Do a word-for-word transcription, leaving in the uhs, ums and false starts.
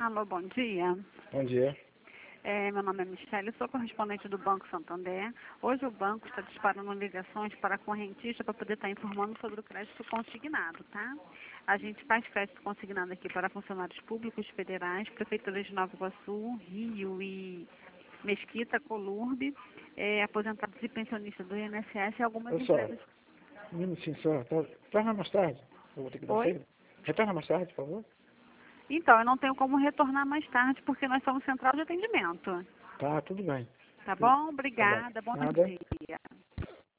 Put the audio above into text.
Alô, bom dia. Bom dia. É, meu nome é Michele, sou correspondente do Banco Santander. Hoje o banco está disparando ligações para a correntista para poder estar informando sobre o crédito consignado, tá? A gente faz crédito consignado aqui para funcionários públicos federais, prefeituras de Nova Iguaçu, Rio e Mesquita, Colurbe, é, aposentados e pensionistas do I N S S e algumas Olha só, empresas. um minutinho só. Tá, retorna mais tarde. Eu vou ter que dar Oi? saída. Retorna mais tarde, por favor. Então, eu não tenho como retornar mais tarde porque nós somos central de atendimento. Tá, tudo bem. Tá Tudo- bom? Tá bom. Obrigada. Bom Nada. dia.